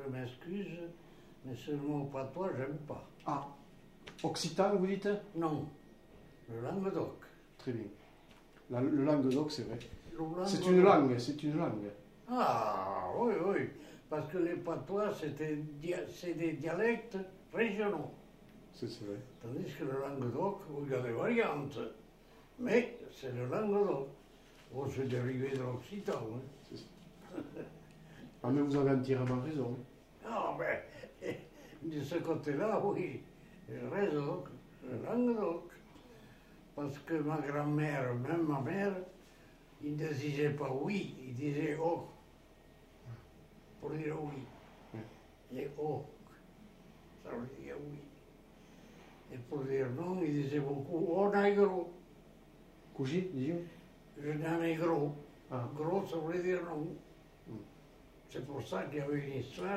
je m'excuse, mais ce mot patois, j'aime pas. Ah, occitan, vous dites? Non, le Languedoc. Très bien. Le Languedoc, c'est vrai. C'est une langue. Ah, oui, oui, parce que les patois, c'est des dialectes régionaux. C'est vrai. Tandis que le Languedoc, il y a des variantes, mais c'est le Languedoc. Oh, c'est dérivé de l'occitan. Hein. C'est ça. Ah, mais vous avez entièrement raison. Ah, ben, de ce côté-là, oui, j'ai raison, le Languedoc. Parce que ma grand-mère, même ma mère, il ne disait pas oui, il disait oh. Pour dire oui. Et oh, ça veut dire oui. Et pour dire non, il disait beaucoup oh negro. Couchy, dis-moi. Je n'en ai gros. Ah. Gros, ça voulait dire non. C'est pour ça qu'il y avait une histoire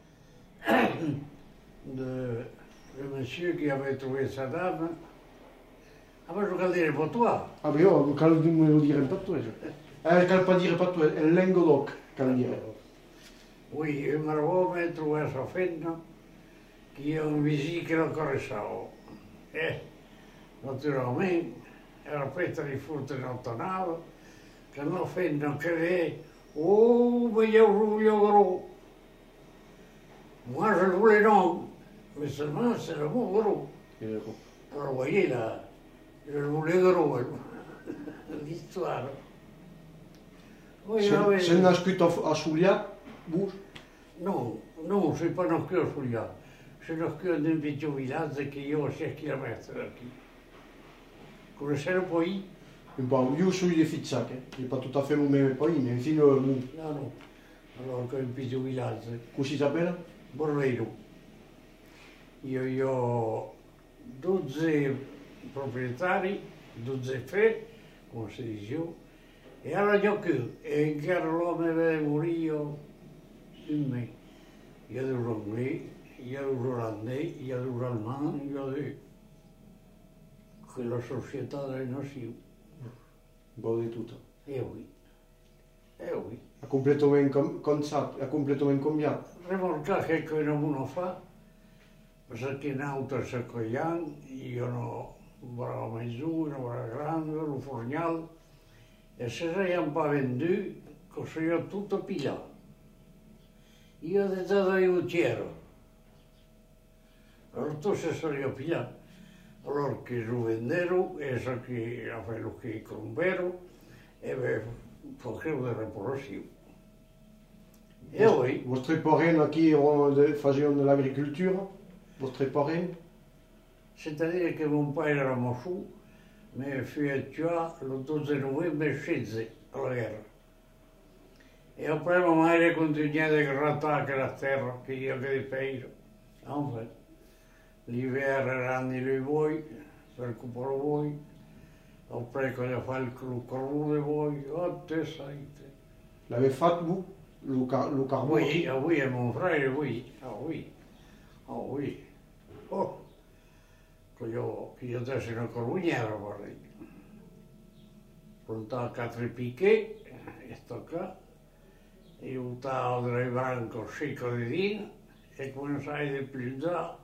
de le monsieur qui avait trouvé sa dame. Ah ben je ne le dirai pas toi. Ah ben io, quand me lo dire pas toi. Quand pas dire pas toi, è Languedoc, quand dire. Oui, il m'avait trouvé sa femme qui è un visì che lo conoscevo. E naturalmente era fatta di frutta nottonale, che non fanno che lei, oh, voglio gros. Moi, je le voulais non, mais seulement c'est le mot gros. Alors, vous voyez, là, je le voulais gros, l'histoire. Oui, Se nascut a Souliac, vous? Non, non, je ne suis pas nascut a Souliac. Je suis nascut dans un petit village qui est à 6 km d'ici. Vous connaissez le pays? Bon, io sono di Fizzac, il pas tout à fait le même pays, mais infine, Non, non. Alors, un petit village. come si s'appelle? Borleiro. Io ho 12 proprietari, 12 fe, come si dice, e allora io che, e che l'uomo deve morire in me. Io devo lì, io devo l'andare, io devo l'almano, io devo quella società delle nazioni. Bon di tutto. Oui. Oui. A completamente cambiato. Remolcaje che uno fa, perché in auto se cogliamo, io no bravo mezzo, no bravo grande, lo fornial, e se non pas vendu, così io tutto pigliato. Io ho detto io c'ero. Allora tu se sono io pigliato. Allora che lo venderono, e so che ha fatto lo che compero, e facevo del repolosio. E oui. Vostri parents qui faisant de l'agriculture, vostri parents? C'est-à-dire che mon père era morto, mais fut tué le 12 novembre scese alla guerra. E après ma mère continuait a grattare la terra che io che di peiro. Enfin, l'hiver erano i voi, per cupolo voi, après quand il a fallu le corps de voi, oh te saite. L'avez fait vous? Le carbone? Oui, ah oui, et mon frère, oui. Ah oui. Ah oui. Oh. Che io adesso una corrugnera vorrei. Puntava 4 picche, e sto qua, e buttavo dai branco secco di vino, e come sai di più già,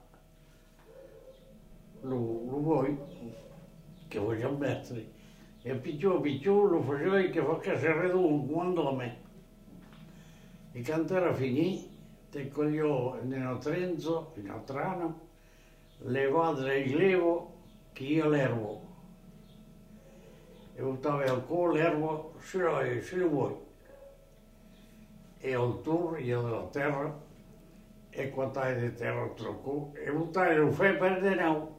lo vuoi, che voglio mettere. E piccolo lo faceva che facesse redondo quando a me. E quando era finito, te cogliò nel Trenzo, in Altrano, levate il levo che io l'ervo. E buttava al cuore l'ervo, se lo vuoi. E al tour io della terra, e quantai di terra troppo, e buttare lo fai per denaro.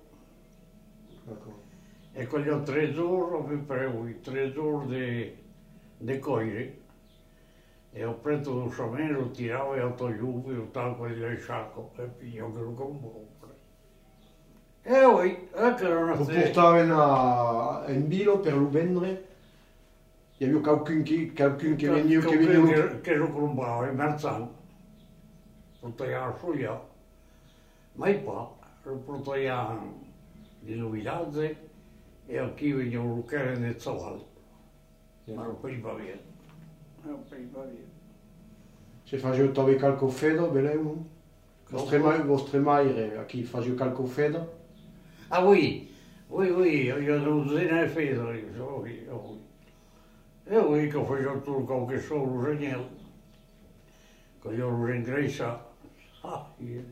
E cogliò 3 giorni, per 3 giorni di cogliere. E ho preso un someno, lo tiravo e ho togliuto, e buttavo quelli del sacco, e io che lo combo. E oui, ecco non Vous portavate in bilo per lo vendere? Il y a eu quelqu'un qui est venu... Che lo compava in Marzano. Portava su io. Ma poi lo portava nel villaggio e qui veniva un lucare nel Zaval. Ma lo prima via. Se faceva também calcofedo, beleu? Vostre maire, aqui fazia calcofedo? Ah, oui, io non usina e fedo, oui. Oui, che facevo tutto qualche solo regnello, che io lo ringrazio. Ah,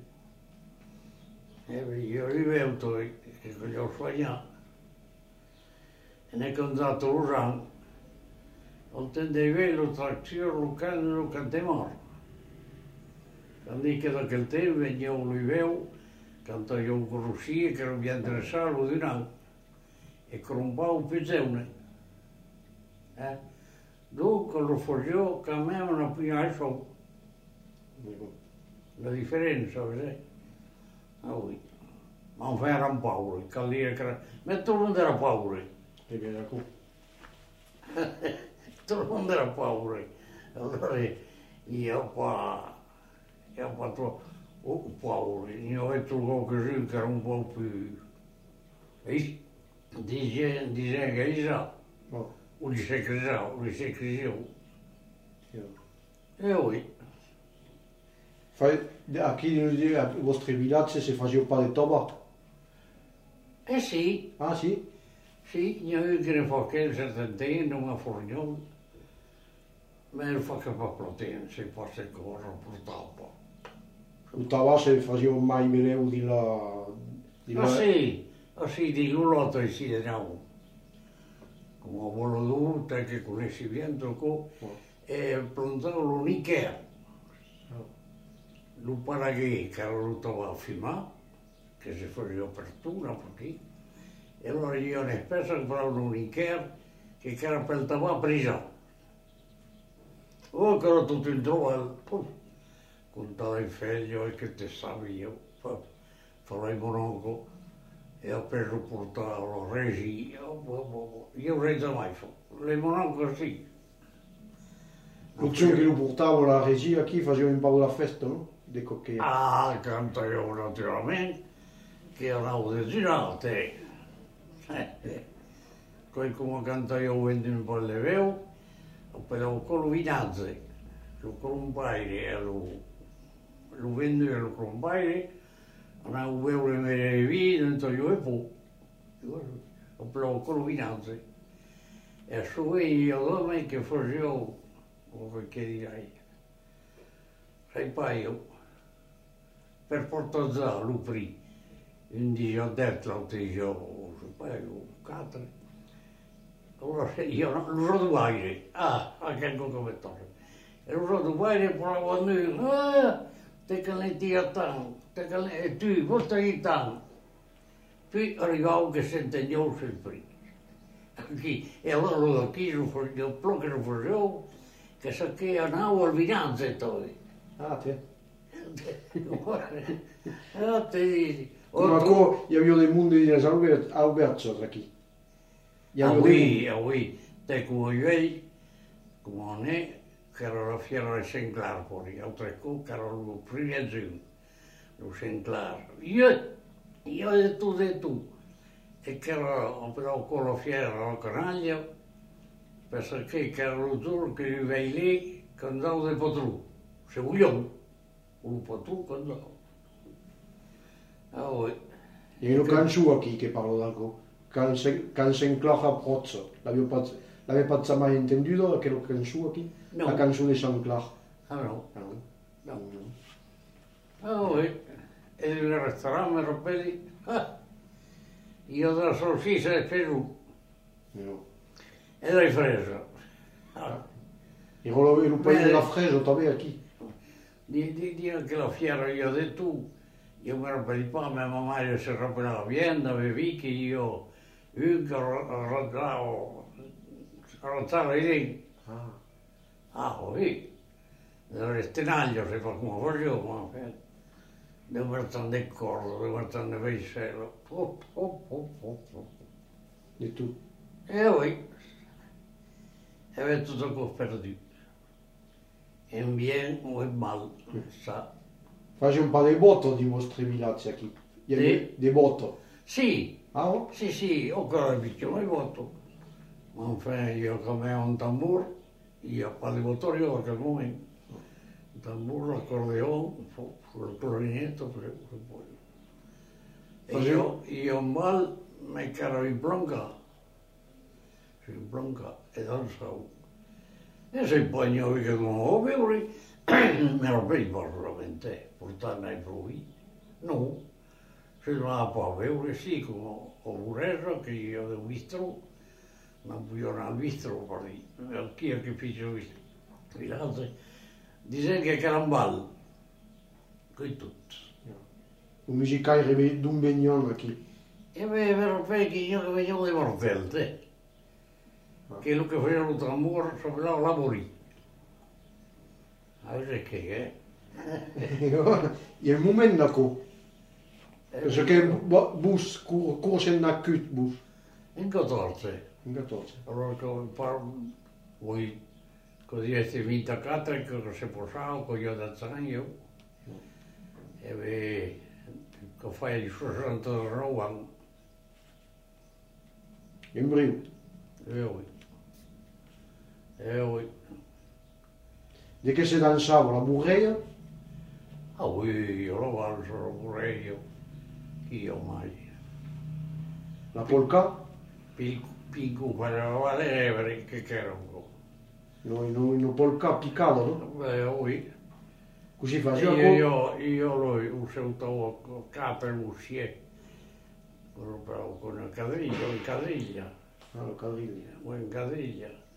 io rivedo che gli ho sbagliato. E ne ho andato l'uran, non tendevo trazione, lo cantemore. Quando che da quel tempo veniva un liveo, quando io lo conoscia, che non mi interessava, lo dinamo, e crompava un pezzone. Dunque lo facevo che a me non pigliava solo. La differenza, vedete? Ah, oui. Ma non erano paure, che lì era... Ma tutto il mondo era paure. Tutto il mondo era paure. Allora io ho fatto paure. Io ho detto qualcosa che era un po' più... Dice che sa. O dice che sa, o dice che sa. E oui. Aqui a vostre villaggi si faceva pas de tabac? Eh sì. Ah, sì? Sì, io che ne fa che il settantino, una fornione. Ma non fa che fa proteine, se fosse cosa, purtroppo. Il tabac si faceva mai beleu di la... Sì, di l'ulotto e si no. Come ho voluto, che conosci bene tocco, e plantavo l'unicher. Lo paraghe che era venuto a filmare, che si faceva apertura perché, e allora io ne spesso compravo un Iker che era per il tabacco preso. Oh, che era tutto in trova, contava il figlio e che te savi io, farò il mononco e ho preso portato la resi, io non reso mai fatto, le mononco sì. Lo che lo portava la regia qui faceva un po' la festa, no? De cocktail. Ah, canto io naturalmente, che erano desiderate. Poi come canto io vendo un po' le veo, però con lo vinazze, lo compaire, lo vendo e lo compaire, andavo a bere le vino, non so io e poi, però con lo vinazze. E su io dove che facevo, che direi, sai paio, per portare lo prima, un giorno ho detto, l'altro giorno, paio, 4. Allora io non lo so mai, che come torno. E lo so mai, però noi, te che ne tira tanto, te che ne, tu, voi stai tanto. Poi arrivavo che sentevo sempre. E allora lo chiedo, io proprio lo facevo, che sa che andavo al Vinazze poi. Ah, te? Te dici. Ma come io dei mondi di Alberto aqui. Oui, te come io, come non è, che era la fiera del Sinclair, poi, altre cose, che era il primo giorno, il Sinclair. Io e tu, che era però con la fiera, la canaglia, perché era il giorno che io vai lì, che andavo del patrù, se vogliamo, un patrù che andavo. Ah, oui. Il y a une canchou aqui che parlo d'algo. Quand Sinclair a Prozzo, l'avais pas jamais entendido aquel canchou aqui? No. La canchou de Sinclair. Ah, no. No. Ah, oui. E il ristorante mi rompeli. Io da salsiccia e pesù. No. E dai freso. Il lo paese della Freso també aqui. Dire che la fiera io ho detto, io mi rompeli pa, mia mamma si rompeva bien, avevi che io arrozzava lì. Oui. Nel stenaglio si fa come voglio, ma devo mettere del cordo, devo mettere del vescello. Di tu. E oui. E avete tutto cosa perduto. In bien o in mal, sa. Faccio un po' di botto di vostri villaggi qui. Di botto. Sì. Ah, no? Sì, ho ancora piccolo voto. Ma io come un tamburo, io ho di motorio perché al momento. tamburo, l'acordeó, il clarinetto, io mal me caro in bronca, e non so. E se poi che non ho veuri, me lo prendo solamente, portare ai lui. No, se non ha poi veuri, sì, come ho vorreso che io ho visto, non ho visto, perché io che faccio visto. Gli altri dicono che caramballo, qui tutto. Un musicale d'un Begnon qui. E vero che io che venivo di Mortelle, che lo che faceva il tamburo, sapeva lavorare. Allora che Il moment d'accordo. Parce che bus, corse na cut bus. in 14. In 14. Allora che poi così è vinta a Catra, che si posava con io da Zagno, e che fai il 69 anni. In Brio. Oui. De che si dansava la burreia? Ah oui, io lo valso pure io. Io mai. La polka? Picco faceva valere che era un po'. No polka piccalo, no? Beh, oui. Così faceva Io lo usato capo uscie. Con la cadriglia, in cadriglia. Ah, la cadriglia. In cadriglia.